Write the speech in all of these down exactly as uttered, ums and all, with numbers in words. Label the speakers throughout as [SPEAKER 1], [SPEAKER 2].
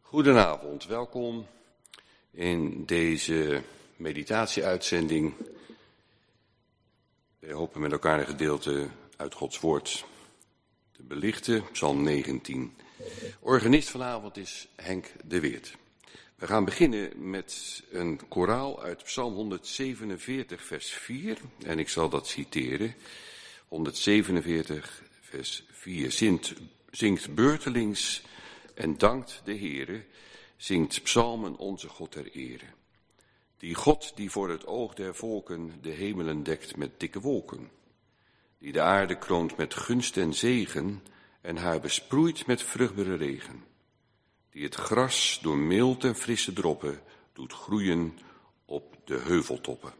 [SPEAKER 1] Goedenavond, welkom in deze meditatie-uitzending. We hopen met elkaar een gedeelte uit Gods woord te belichten, Psalm negentien. Organist vanavond is Henk de Weert. We gaan beginnen met een koraal uit Psalm honderdzevenenveertig, vers vier. En ik zal dat citeren. honderdzevenenveertig, vers vier. Zingt, zingt beurtelings en dankt de Heere, zingt psalmen onze God ter ere. Die God die voor het oog der volken de hemelen dekt met dikke wolken. Die de aarde kroont met gunst en zegen en haar besproeit met vruchtbare regen. Die het gras door mild en frisse droppen doet groeien op de heuveltoppen.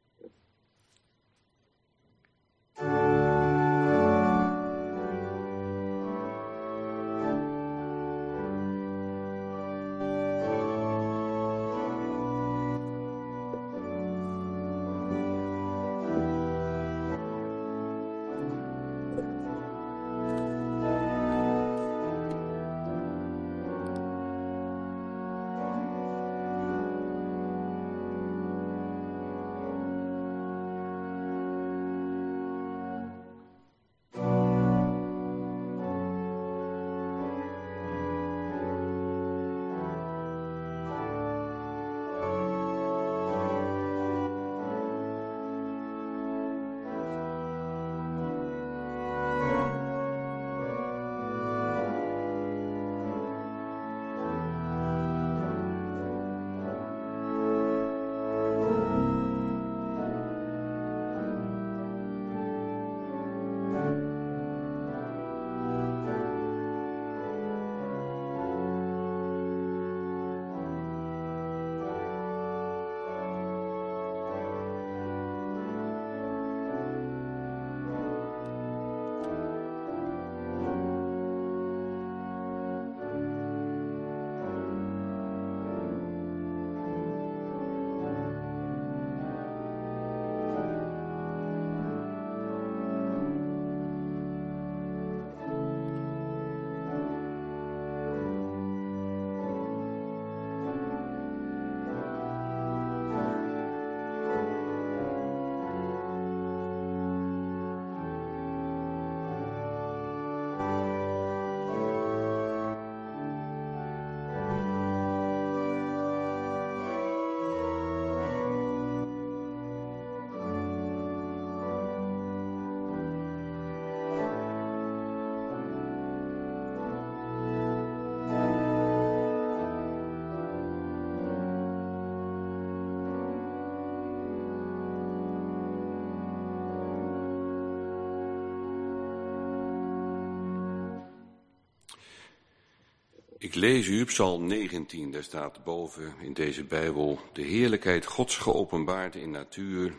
[SPEAKER 1] Ik lees u Psalm negentien, daar staat boven in deze Bijbel de heerlijkheid Gods geopenbaard in natuur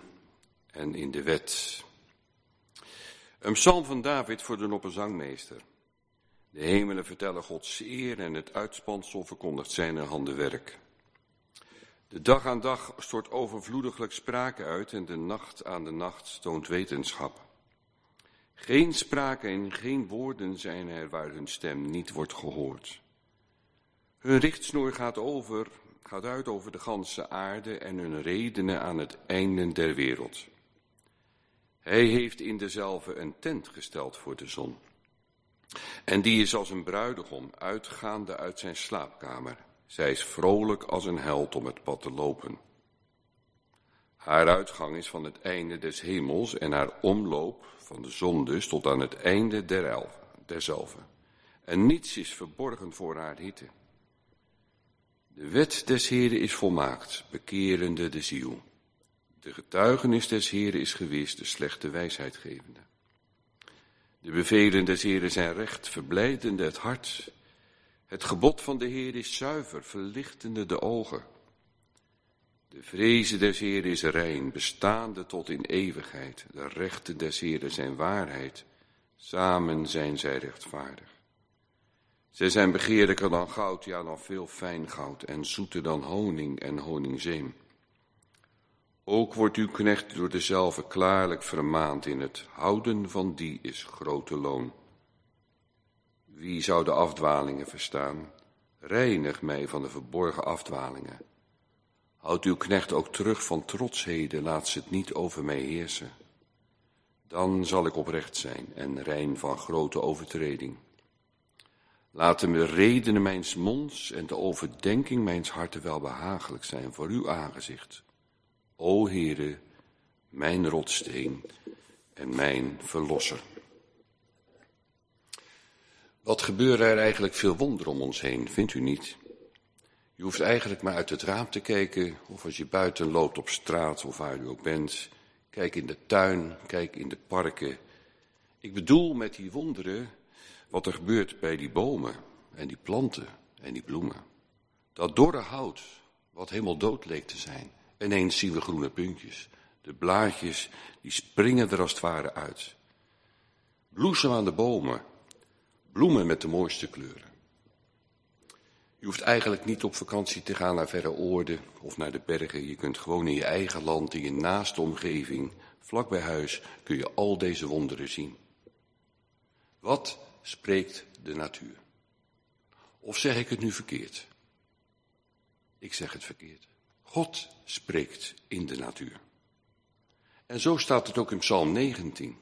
[SPEAKER 1] en in de wet. Een psalm van David voor de opperzangmeester. De hemelen vertellen Gods eer en het uitspansel verkondigt zijn handenwerk. De dag aan dag stort overvloediglijk sprake uit en de nacht aan de nacht toont wetenschap. Geen sprake en geen woorden zijn er waar hun stem niet wordt gehoord. Hun richtsnoer gaat, over, gaat uit over de ganse aarde en hun redenen aan het einde der wereld. Hij heeft in dezelve een tent gesteld voor de zon. En die is als een bruidegom, uitgaande uit zijn slaapkamer. Zij is vrolijk als een held om het pad te lopen. Haar uitgang is van het einde des hemels en haar omloop van de zon dus tot aan het einde der elf, derzelve. En niets is verborgen voor haar hitte. De wet des Heeren is volmaakt, bekerende de ziel. De getuigenis des Heeren is gewis, de slechte wijsheid gevende. De bevelen des Heeren zijn recht, verblijdende het hart. Het gebod van de Heer is zuiver, verlichtende de ogen. De vreze des Heeren is rein, bestaande tot in eeuwigheid. De rechten des Heeren zijn waarheid, samen zijn zij rechtvaardig. Zij zijn begeerlijker dan goud, ja dan veel fijn goud, en zoeter dan honing en honingzeem. Ook wordt uw knecht door dezelve klaarlijk vermaand, in het houden van die is grote loon. Wie zou de afdwalingen verstaan? Reinig mij van de verborgen afdwalingen. Houd uw knecht ook terug van trotsheden, laat ze het niet over mij heersen. Dan zal ik oprecht zijn en rein van grote overtreding. Laten de redenen mijns monds en de overdenking mijns harten wel behagelijk zijn voor uw aangezicht. O Heere, mijn rotsteen en mijn verlosser. Wat gebeuren er eigenlijk veel wonderen om ons heen, vindt u niet? Je hoeft eigenlijk maar uit het raam te kijken, of als je buiten loopt op straat of waar u ook bent. Kijk in de tuin, kijk in de parken. Ik bedoel met die wonderen wat er gebeurt bij die bomen en die planten en die bloemen. Dat dorre hout, wat helemaal dood leek te zijn. Ineens zien we groene puntjes. De blaadjes, die springen er als het ware uit. Bloesem aan de bomen, bloemen met de mooiste kleuren. Je hoeft eigenlijk niet op vakantie te gaan naar verre oorden of naar de bergen. Je kunt gewoon in je eigen land, in je naaste omgeving, vlak bij huis, kun je al deze wonderen zien. Wat spreekt de natuur? Of zeg ik het nu verkeerd? Ik zeg het verkeerd. God spreekt in de natuur. En zo staat het ook in Psalm negentien.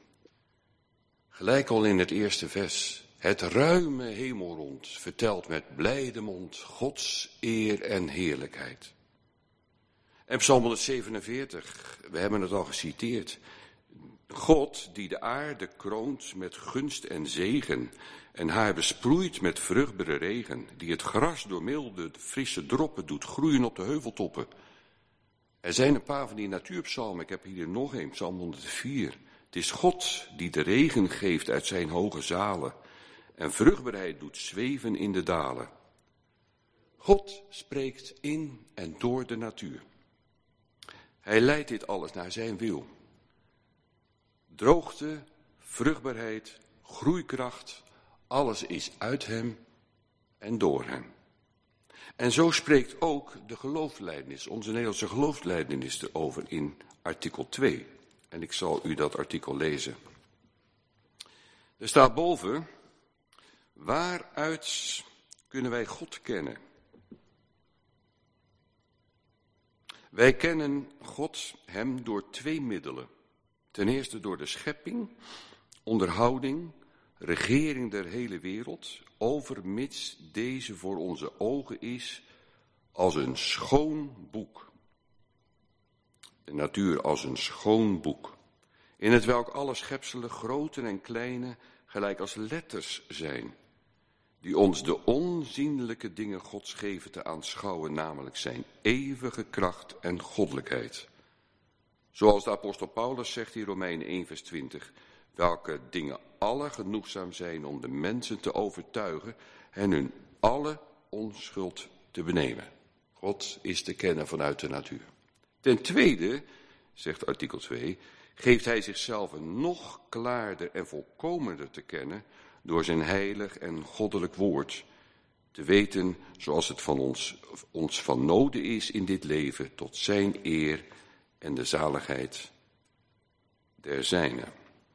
[SPEAKER 1] Gelijk al in het eerste vers. Het ruime hemelrond vertelt met blijde mond Gods eer en heerlijkheid. En Psalm honderdzevenenveertig, we hebben het al geciteerd. God die de aarde kroont met gunst en zegen en haar besproeit met vruchtbare regen, die het gras door milde, frisse droppen doet groeien op de heuveltoppen. Er zijn een paar van die natuurpsalmen, ik heb hier nog een, Psalm honderdvier. Het is God die de regen geeft uit zijn hoge zalen en vruchtbaarheid doet zweven in de dalen. God spreekt in en door de natuur. Hij leidt dit alles naar zijn wil. Droogte, vruchtbaarheid, groeikracht, alles is uit hem en door hem. En zo spreekt ook de geloofslijdenis, onze Nederlandse geloofslijdenis erover in artikel twee. En ik zal u dat artikel lezen. Er staat boven, waaruit kunnen wij God kennen? Wij kennen God, hem, door twee middelen. Ten eerste door de schepping, onderhouding, regering der hele wereld, overmits deze voor onze ogen is als een schoon boek. De natuur als een schoon boek, in het welk alle schepselen, grote en kleine, gelijk als letters zijn, die ons de onzienlijke dingen Gods geven te aanschouwen, namelijk zijn eeuwige kracht en goddelijkheid. Zoals de apostel Paulus zegt in Romeinen één vers twintig, welke dingen alle genoegzaam zijn om de mensen te overtuigen en hun alle onschuld te benemen. God is te kennen vanuit de natuur. Ten tweede, zegt artikel twee, geeft hij zichzelf nog klaarder en volkomener te kennen door zijn heilig en goddelijk woord, te weten zoals het van ons, ons van noden is in dit leven tot zijn eer en de zaligheid der zijnen.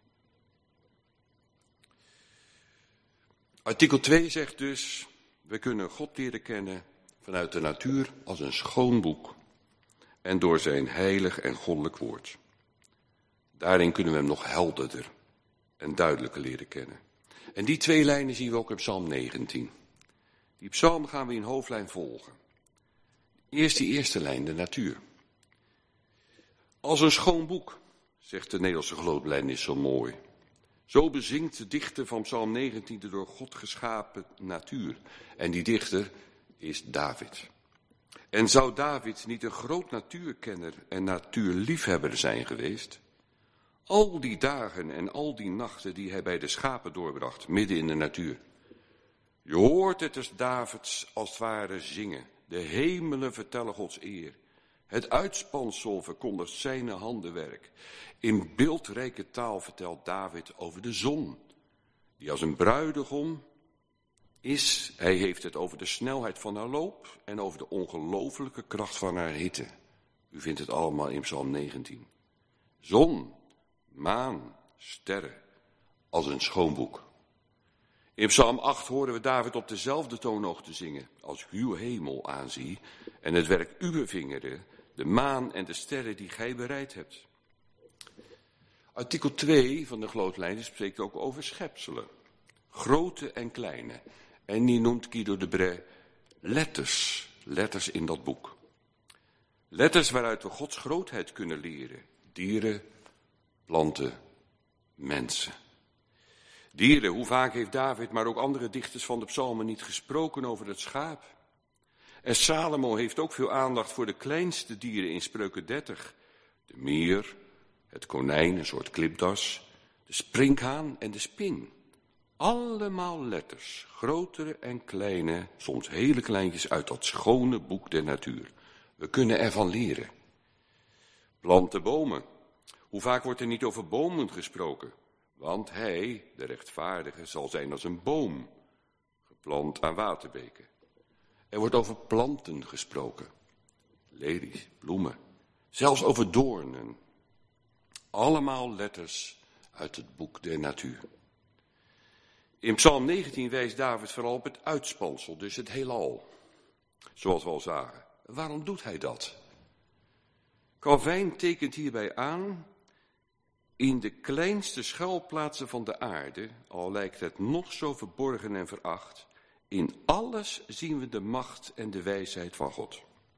[SPEAKER 1] Artikel twee zegt dus, we kunnen God leren kennen vanuit de natuur als een schoon boek en door zijn heilig en goddelijk woord. Daarin kunnen we hem nog helderder en duidelijker leren kennen. En die twee lijnen zien we ook in Psalm negentien. Die psalm gaan we in hoofdlijn volgen. Eerst die eerste lijn, de natuur. Als een schoon boek, zegt de Nederlandse geloofslijdenis zo mooi. Zo bezingt de dichter van Psalm negentien de door God geschapen natuur. En die dichter is David. En zou David niet een groot natuurkenner en natuurliefhebber zijn geweest? Al die dagen en al die nachten die hij bij de schapen doorbracht, midden in de natuur. Je hoort het als Davids als het ware zingen. De hemelen vertellen Gods eer. Het uitspansel verkondigt zijn handenwerk. In beeldrijke taal vertelt David over de zon, die als een bruidegom is. Hij heeft het over de snelheid van haar loop en over de ongelooflijke kracht van haar hitte. U vindt het allemaal in Psalm negentien. Zon, maan, sterren, als een schoon boek. In Psalm acht horen we David op dezelfde toonhoogte zingen. Als uw hemel aanzie en het werk uw vingeren, de maan en de sterren die gij bereid hebt. Artikel twee van de glootlijnen spreekt ook over schepselen. Grote en kleine. En die noemt Guido de Brès letters. Letters in dat boek. Letters waaruit we Gods grootheid kunnen leren. Dieren, planten, mensen. Dieren, hoe vaak heeft David, maar ook andere dichters van de psalmen niet gesproken over het schaap? En Salomo heeft ook veel aandacht voor de kleinste dieren in Spreuken dertig. De mier, het konijn, een soort klipdas, de sprinkhaan en de spin. Allemaal letters, grotere en kleine, soms hele kleintjes uit dat schone boek der natuur. We kunnen ervan leren. Planten, bomen. Hoe vaak wordt er niet over bomen gesproken? Want hij, de rechtvaardige, zal zijn als een boom, geplant aan waterbeken. Er wordt over planten gesproken. Lelies, bloemen, zelfs over doornen. Allemaal letters uit het boek der natuur. In Psalm negentien wijst David vooral op het uitspansel, dus het heelal. Zoals we al zagen. Waarom doet hij dat? Calvijn tekent hierbij aan: in de kleinste schuilplaatsen van de aarde, al lijkt het nog zo verborgen en veracht, in alles zien we de macht en de wijsheid van God.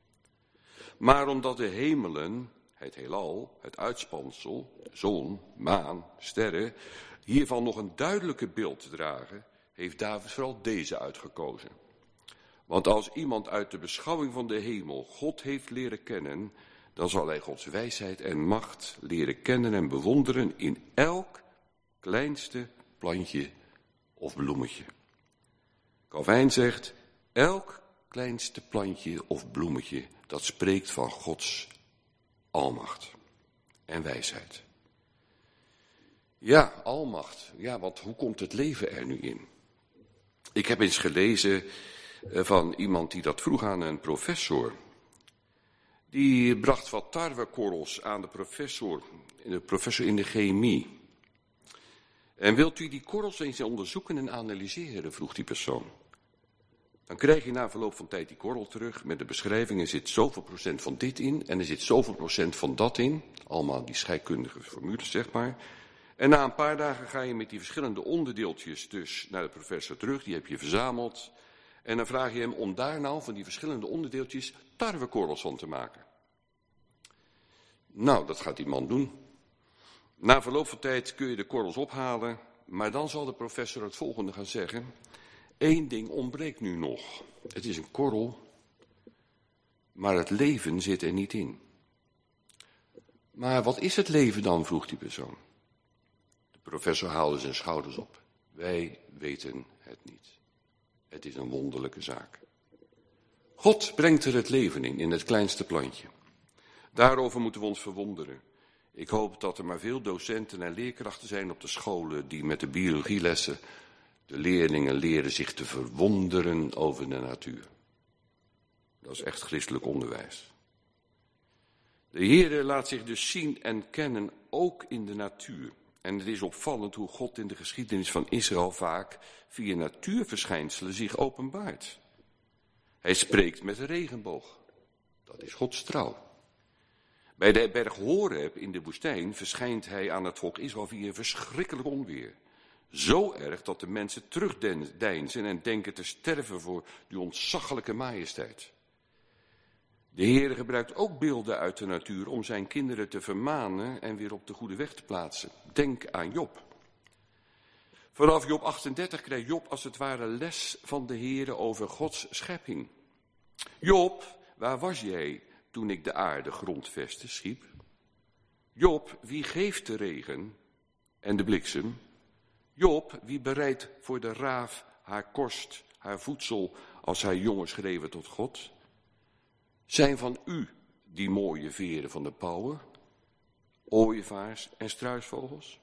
[SPEAKER 1] Maar omdat de hemelen, het heelal, het uitspansel, de zon, maan, sterren, hiervan nog een duidelijker beeld dragen, heeft David vooral deze uitgekozen. Want als iemand uit de beschouwing van de hemel God heeft leren kennen, dan zal hij Gods wijsheid en macht leren kennen en bewonderen in elk kleinste plantje of bloemetje. Calvijn zegt, elk kleinste plantje of bloemetje, dat spreekt van Gods almacht en wijsheid. Ja, almacht. Ja, want hoe komt het leven er nu in? Ik heb eens gelezen van iemand die dat vroeg aan een professor. Die bracht wat tarwekorrels aan de professor, de professor in de chemie. En wilt u die korrels eens onderzoeken en analyseren, vroeg die persoon. Dan krijg je na verloop van tijd die korrel terug met de beschrijving, er zit zoveel procent van dit in en er zit zoveel procent van dat in. Allemaal die scheikundige formules, zeg maar. En na een paar dagen ga je met die verschillende onderdeeltjes dus naar de professor terug, die heb je verzameld. En dan vraag je hem om daar nou van die verschillende onderdeeltjes tarwekorrels van te maken. Nou, dat gaat die man doen. Na verloop van tijd kun je de korrels ophalen, maar dan zal de professor het volgende gaan zeggen. Eén ding ontbreekt nu nog. Het is een korrel, maar het leven zit er niet in. Maar wat is het leven dan, vroeg die persoon. De professor haalde zijn schouders op. Wij weten het niet. Het is een wonderlijke zaak. God brengt er het leven in, in het kleinste plantje. Daarover moeten we ons verwonderen. Ik hoop dat er maar veel docenten en leerkrachten zijn op de scholen die met de biologielessen de leerlingen leren zich te verwonderen over de natuur. Dat is echt christelijk onderwijs. De Heere laat zich dus zien en kennen ook in de natuur. En het is opvallend hoe God in de geschiedenis van Israël vaak via natuurverschijnselen zich openbaart. Hij spreekt met de regenboog. Dat is Gods trouw. Bij de berg Horeb in de woestijn verschijnt hij aan het volk Israël via een verschrikkelijk onweer. Zo erg dat de mensen terugdeinzen en denken te sterven voor die ontzaglijke majesteit. De Heer gebruikt ook beelden uit de natuur om zijn kinderen te vermanen en weer op de goede weg te plaatsen. Denk aan Job. Vanaf Job achtendertig krijgt Job als het ware les van de Heer over Gods schepping. Job, waar was jij toen ik de aarde grondvesten schiep? Job, wie geeft de regen en de bliksem? Job, wie bereidt voor de raaf haar kost, haar voedsel, als haar jongen schreeuwen tot God? Zijn van u die mooie veren van de pauwen, ooievaars en struisvogels?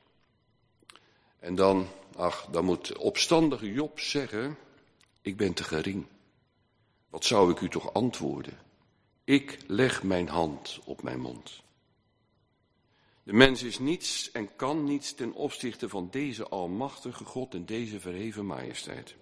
[SPEAKER 1] En dan, ach, dan moet opstandige Job zeggen, ik ben te gering. Wat zou ik u toch antwoorden? Ik leg mijn hand op mijn mond. De mens is niets en kan niets ten opzichte van deze almachtige God en deze verheven majesteit.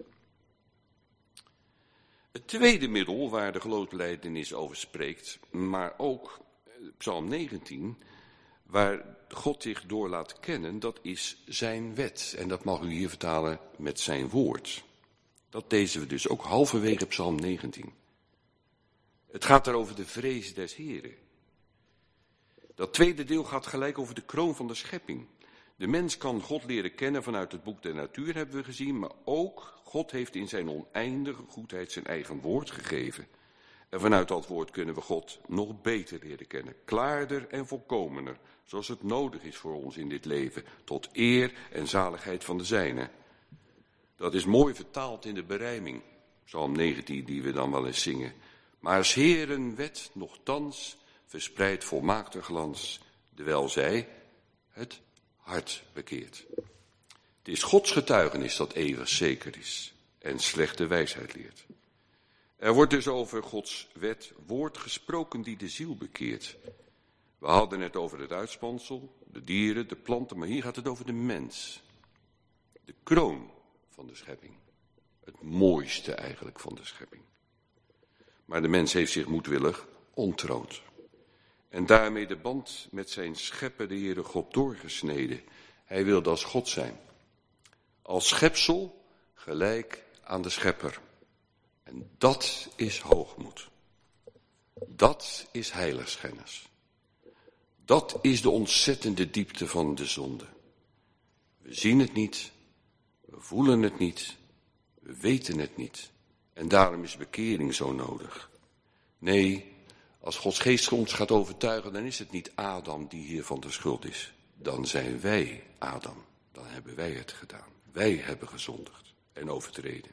[SPEAKER 1] Het tweede middel waar de geloofsbelijdenis over spreekt, maar ook Psalm negentien, waar God zich door laat kennen, dat is zijn wet. En dat mag u hier vertalen met zijn woord. Dat lezen we dus ook halverwege Psalm negentien. Het gaat daar over de vrees des Heren. Dat tweede deel gaat gelijk over de kroon van de schepping. De mens kan God leren kennen vanuit het boek der natuur, hebben we gezien, maar ook God heeft in zijn oneindige goedheid zijn eigen woord gegeven. En vanuit dat woord kunnen we God nog beter leren kennen, klaarder en volkomener, zoals het nodig is voor ons in dit leven, tot eer en zaligheid van de zijne. Dat is mooi vertaald in de berijming, Psalm negentien, die we dan wel eens zingen. Maar 's Heeren wet nochtans verspreidt volmaakte glans, terwijl zij het hart bekeert. Het is Gods getuigenis dat eeuwig zeker is en slechte wijsheid leert. Er wordt dus over Gods wet woord gesproken die de ziel bekeert. We hadden het over het uitspansel, de dieren, de planten, maar hier gaat het over de mens. De kroon van de schepping. Het mooiste eigenlijk van de schepping. Maar de mens heeft zich moedwillig ontrouwd. En daarmee de band met zijn schepper, de Heere God, doorgesneden. Hij wilde als God zijn. Als schepsel gelijk aan de schepper. En dat is hoogmoed. Dat is heiligschennis. Dat is de ontzettende diepte van de zonde. We zien het niet, we voelen het niet, we weten het niet. En daarom is bekering zo nodig. Nee, als Gods geest ons gaat overtuigen, dan is het niet Adam die hier van de schuld is. Dan zijn wij Adam. Dan hebben wij het gedaan. Wij hebben gezondigd en overtreden.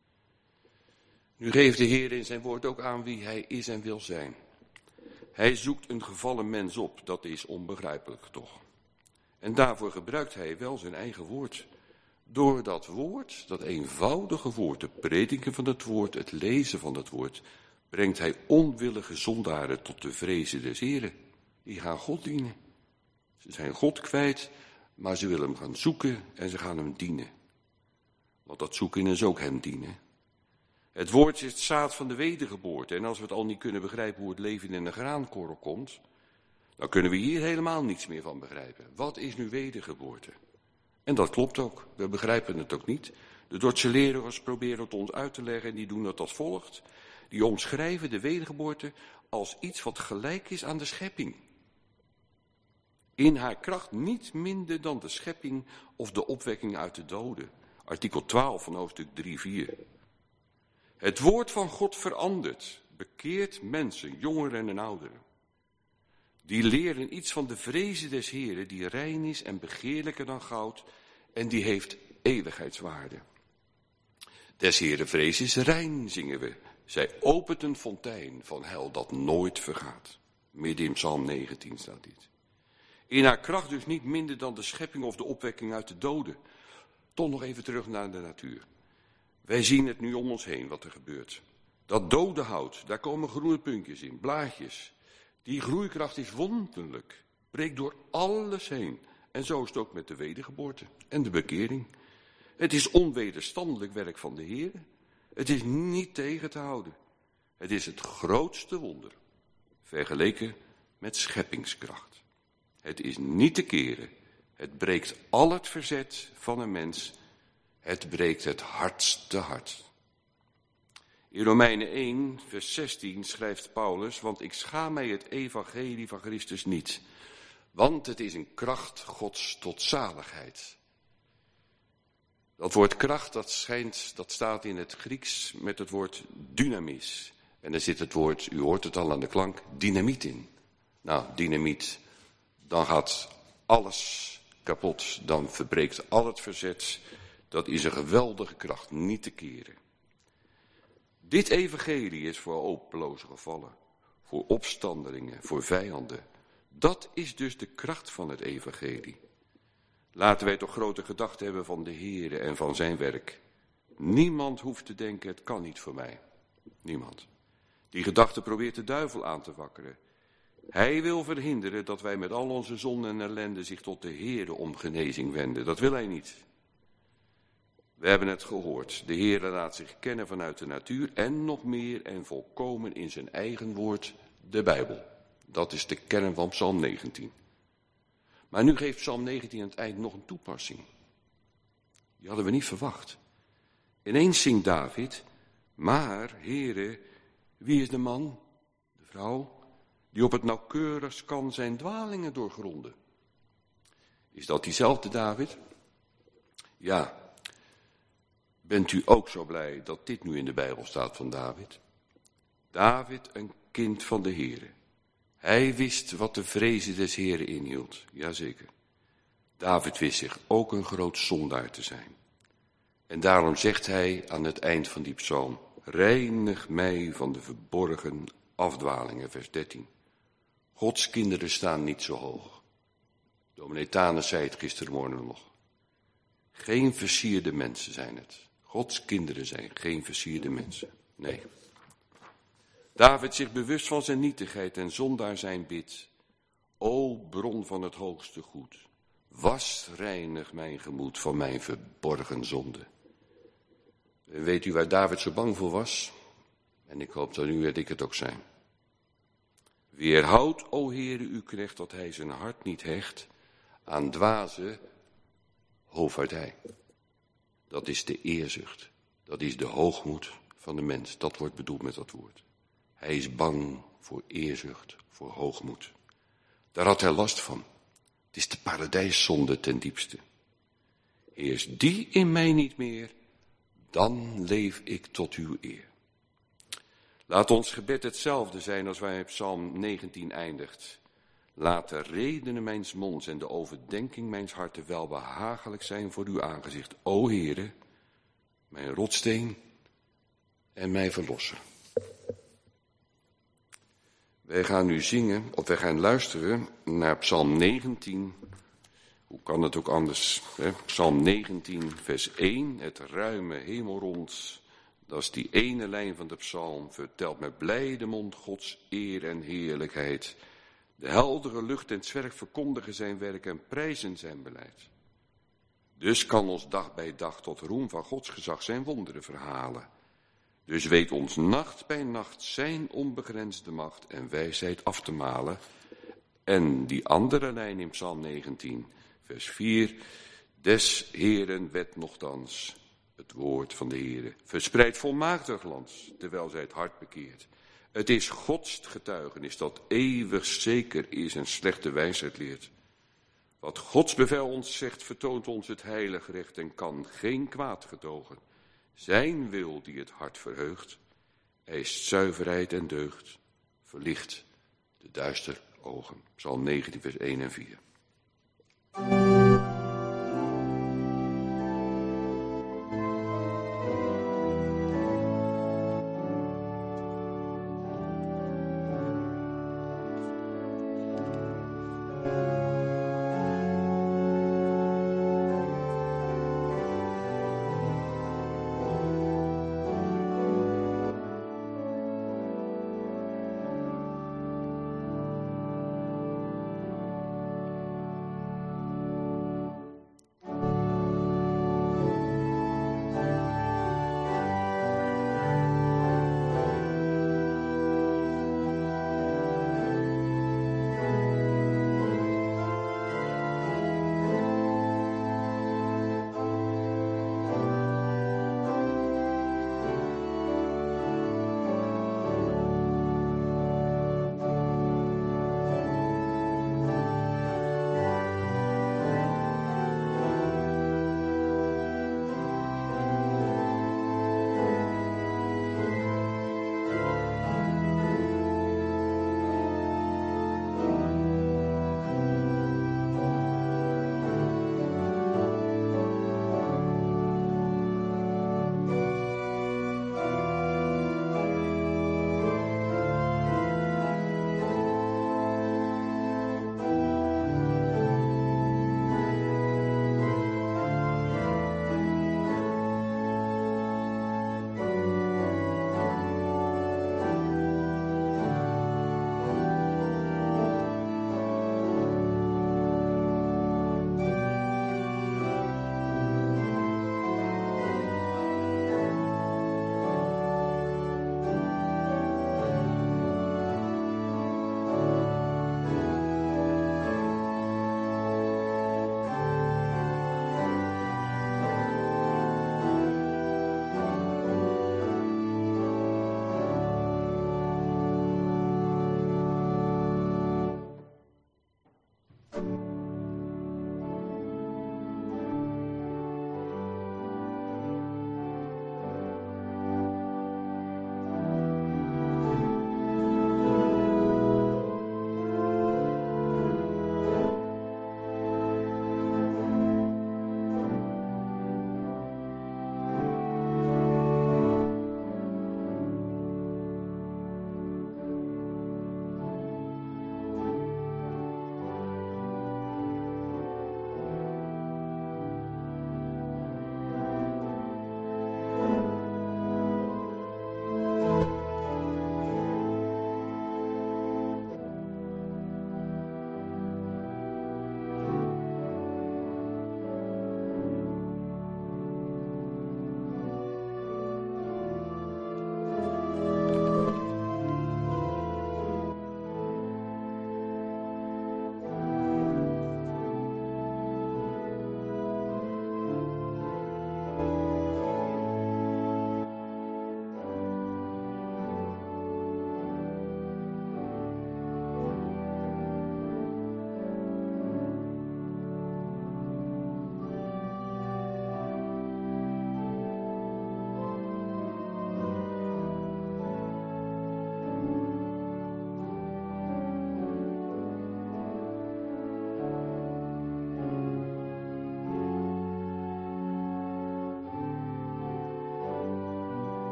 [SPEAKER 1] Nu geeft de Heer in zijn woord ook aan wie hij is en wil zijn. Hij zoekt een gevallen mens op, dat is onbegrijpelijk toch. En daarvoor gebruikt hij wel zijn eigen woord. Door dat woord, dat eenvoudige woord, de prediking van het woord, het lezen van het woord, brengt hij onwillige zondaren tot de vrezen des Heren. Die gaan God dienen. Ze zijn God kwijt, maar ze willen hem gaan zoeken en ze gaan hem dienen. Want dat zoeken is ook hem dienen. Het woord is het zaad van de wedergeboorte. En als we het al niet kunnen begrijpen hoe het leven in een graankorrel komt, dan kunnen we hier helemaal niets meer van begrijpen. Wat is nu wedergeboorte? En dat klopt ook. We begrijpen het ook niet. De Dordtse leraars proberen het ons uit te leggen en die doen het als volgt. Die omschrijven de wedergeboorte als iets wat gelijk is aan de schepping. In haar kracht niet minder dan de schepping of de opwekking uit de doden. Artikel twaalf van hoofdstuk drie vier. Het woord van God verandert, bekeert mensen, jongeren en ouderen. Die leren iets van de vrezen des Heren, die rein is en begeerlijker dan goud en die heeft eeuwigheidswaarde. Des Heren vrees is rein, zingen we. Zij opent een fontein van hel dat nooit vergaat. Midden in Psalm negentien staat dit. In haar kracht dus niet minder dan de schepping of de opwekking uit de doden. Toch nog even terug naar de natuur. Wij zien het nu om ons heen wat er gebeurt. Dat dode hout, daar komen groene puntjes in, blaadjes. Die groeikracht is wonderlijk, breekt door alles heen. En zo is het ook met de wedergeboorte en de bekering. Het is onwederstandelijk werk van de Heer. Het is niet tegen te houden. Het is het grootste wonder, vergeleken met scheppingskracht. Het is niet te keren. Het breekt al het verzet van een mens. Het breekt het hardste hart. In Romeinen één, vers zestien schrijft Paulus, want ik schaam mij het evangelie van Christus niet, want het is een kracht Gods tot zaligheid. Dat woord kracht, dat schijnt, dat staat in het Grieks met het woord dynamis. En er zit het woord, u hoort het al aan de klank, dynamiet in. Nou, dynamiet, dan gaat alles kapot, dan verbreekt al het verzet. Dat is een geweldige kracht, niet te keren. Dit evangelie is voor hopeloze gevallen, voor opstandelingen, voor vijanden. Dat is dus de kracht van het evangelie. Laten wij toch grote gedachten hebben van de Heere en van zijn werk. Niemand hoeft te denken, het kan niet voor mij. Niemand. Die gedachte probeert de duivel aan te wakkeren. Hij wil verhinderen dat wij met al onze zonden en ellende zich tot de Heere om genezing wenden. Dat wil hij niet. We hebben het gehoord. De Heere laat zich kennen vanuit de natuur en nog meer en volkomen in zijn eigen woord, de Bijbel. Dat is de kern van Psalm negentien. Maar nu geeft Psalm negentien aan het eind nog een toepassing. Die hadden we niet verwacht. Ineens zingt David, maar, Heere, wie is de man, de vrouw, die op het nauwkeurigst kan zijn dwalingen doorgronden? Is dat diezelfde David? Ja. Bent u ook zo blij dat dit nu in de Bijbel staat van David? David, een kind van de Heere. Hij wist wat de vrezen des Heeren inhield. Jazeker. David wist zich ook een groot zondaar te zijn. En daarom zegt hij aan het eind van die psalm, reinig mij van de verborgen afdwalingen, vers dertien. Gods kinderen staan niet zo hoog. Dominee Tanus zei het gistermorgen nog. Geen versierde mensen zijn het. Gods kinderen zijn geen versierde mensen. Nee. David zich bewust van zijn nietigheid en zondaar zijn bidt. O bron van het hoogste goed, was reinig mijn gemoed van mijn verborgen zonde. En weet u waar David zo bang voor was? En ik hoop dat u en ik het ook zijn. Weerhoud, o Heere, uw knecht, dat hij zijn hart niet hecht aan dwaze hoofdvaardij. Dat is de eerzucht. Dat is de hoogmoed van de mens. Dat wordt bedoeld met dat woord. Hij is bang voor eerzucht, voor hoogmoed. Daar had hij last van. Het is de paradijszonde ten diepste. Heers die in mij niet meer, dan leef ik tot uw eer. Laat ons gebed hetzelfde zijn als wij op Psalm negentien eindigt. Laat de redenen mijns monds en de overdenking mijns harten welbehagelijk zijn voor uw aangezicht. O Heere, mijn rotsteen en mijn verlosser. Wij gaan nu zingen, of wij gaan luisteren naar Psalm negentien. Hoe kan het ook anders? Hè? Psalm negentien, vers één, het ruime hemelrond. Dat is die ene lijn van de psalm, vertelt met blijde mond Gods eer en heerlijkheid. De heldere lucht en het zwerk verkondigen zijn werk en prijzen zijn beleid. Dus kan ons dag bij dag tot roem van Gods gezag zijn wonderen verhalen. Dus weet ons nacht bij nacht zijn onbegrensde macht en wijsheid af te malen. En die andere lijn in Psalm negentien, vers vier. Des Heeren wet nochtans, het woord van de Heere, verspreidt volmaakte glans, terwijl zij het hart bekeert. Het is Gods getuigenis dat eeuwig zeker is en slechte wijsheid leert. Wat Gods bevel ons zegt, vertoont ons het heilig recht en kan geen kwaad gedogen. Zijn wil die het hart verheugt, eist zuiverheid en deugd, verlicht de duister ogen. Psalm negentien, vers één en vier.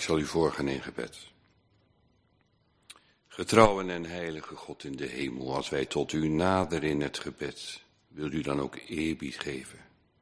[SPEAKER 1] zal u voorgaan in gebed. Getrouwe en heilige God in de hemel, als wij tot u naderen in het gebed, wilt u dan ook eerbied geven.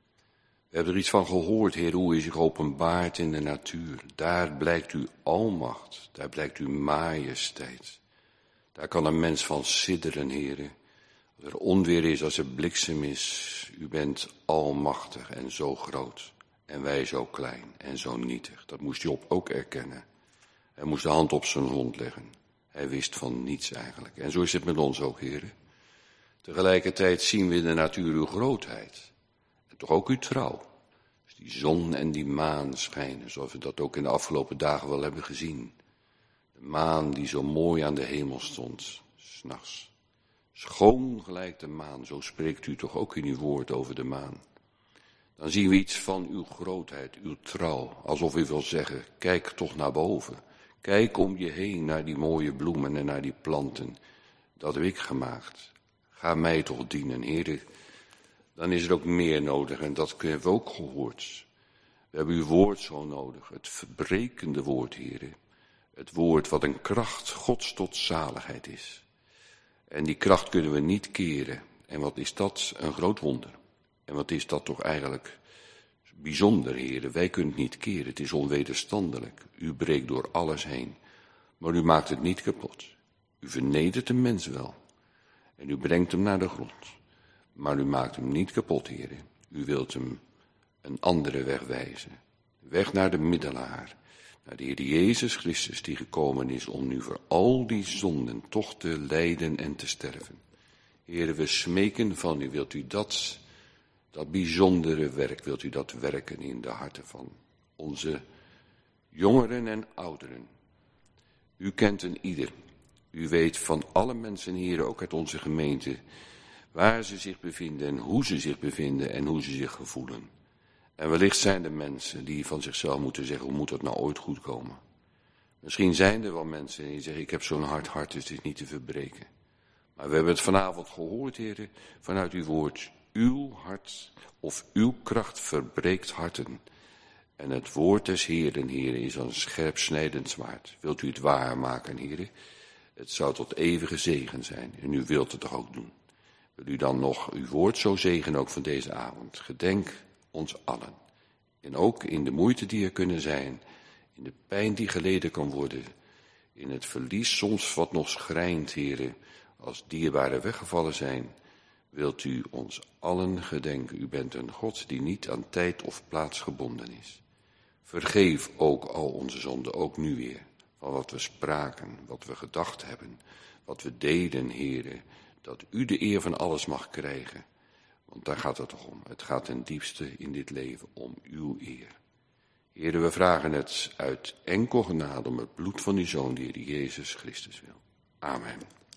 [SPEAKER 1] We hebben er iets van gehoord, Heer, hoe u zich openbaart in de natuur. Daar blijkt uw almacht, daar blijkt uw majesteit. Daar kan een mens van sidderen, Heer. Als er onweer is, als er bliksem is, u bent almachtig en zo groot. En wij zo klein en zo nietig. Dat moest Job ook erkennen. Hij moest de hand op zijn hond leggen. Hij wist van niets eigenlijk. En zo is het met ons ook, heren. Tegelijkertijd zien we in de natuur uw grootheid. En toch ook uw trouw. Dus die zon en die maan schijnen, zoals we dat ook in de afgelopen dagen wel hebben gezien. De maan die zo mooi aan de hemel stond, 's nachts. Schoon gelijk de maan, zo spreekt u toch ook in uw woord over de maan. Dan zien we iets van uw grootheid, uw trouw, alsof u wil zeggen, kijk toch naar boven. Kijk om je heen naar die mooie bloemen en naar die planten. Dat heb ik gemaakt. Ga mij toch dienen, heren. Dan is er ook meer nodig en dat hebben we ook gehoord. We hebben uw woord zo nodig, het verbrekende woord, heren. Het woord wat een kracht Gods tot zaligheid is. En die kracht kunnen we niet keren. En wat is dat? Een groot wonder. En wat is dat toch eigenlijk bijzonder, heren. Wij kunnen het niet keren, het is onwederstandelijk. U breekt door alles heen, maar u maakt het niet kapot. U vernedert de mens wel en u brengt hem naar de grond. Maar u maakt hem niet kapot, heren. U wilt hem een andere weg wijzen. Weg naar de middelaar, naar de Heer Jezus Christus die gekomen is om nu voor al die zonden toch te lijden en te sterven. Heren, we smeken van u, wilt u dat... Dat bijzondere werk, wilt u dat werken in de harten van onze jongeren en ouderen. U kent een ieder. U weet van alle mensen hier, ook uit onze gemeente, waar ze zich bevinden en hoe ze zich bevinden en hoe ze zich gevoelen. En wellicht zijn er mensen die van zichzelf moeten zeggen, hoe moet dat nou ooit goed komen? Misschien zijn er wel mensen die zeggen, ik heb zo'n hard hart, dus het is niet te verbreken. Maar we hebben het vanavond gehoord, heren, vanuit uw woord. Uw hart of uw kracht verbreekt harten. En het woord des Heeren, heren, is een scherp snijdend zwaard. Wilt u het waarmaken, heren? Het zou tot eeuwige zegen zijn. En u wilt het toch ook doen. Wil u dan nog uw woord zo zegenen ook van deze avond? Gedenk ons allen. En ook in de moeite die er kunnen zijn. In de pijn die geleden kan worden. In het verlies soms wat nog schrijnt, heren. Als dierbaren weggevallen zijn. Wilt u ons allen gedenken. U bent een God die niet aan tijd of plaats gebonden is. Vergeef ook al onze zonden, ook nu weer. Van wat we spraken, wat we gedacht hebben, wat we deden, heren. Dat u de eer van alles mag krijgen. Want daar gaat het toch om. Het gaat ten diepste in dit leven om uw eer. Heren, we vragen het uit enkel genade om het bloed van uw Zoon, de Heer Jezus Christus wil. Amen.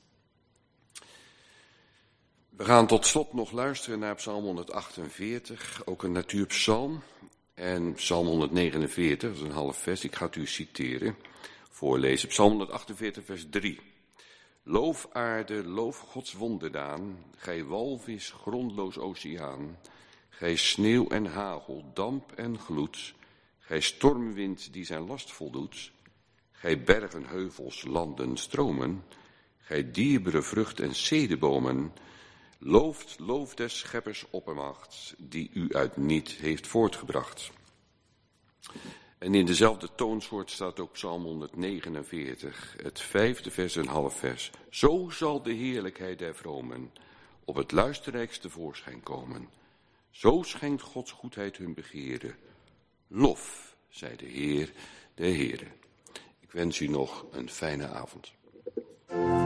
[SPEAKER 1] We gaan tot slot nog luisteren naar Psalm honderdachtenveertig, ook een natuurpsalm. En Psalm honderdnegenenveertig, dat is een half vers, ik ga het u citeren, voorlezen. Psalm honderdachtenveertig, vers drie. Loof aarde, loof Gods wonderdaan, gij walvis, grondloos oceaan, gij sneeuw en hagel, damp en gloed, gij stormwind die zijn last voldoet, gij bergen, heuvels, landen, stromen, gij dierbare vrucht en cederbomen, looft, looft des scheppers oppermacht, die u uit niet heeft voortgebracht. En in dezelfde toonsoort staat ook Psalm honderdnegenenveertig, het vijfde vers en half vers. Zo zal de heerlijkheid der vromen op het luisterrijkste voorschijn komen. Zo schenkt Gods goedheid hun begeren. Lof, zij de Heer, de Heere. Ik wens u nog een fijne avond.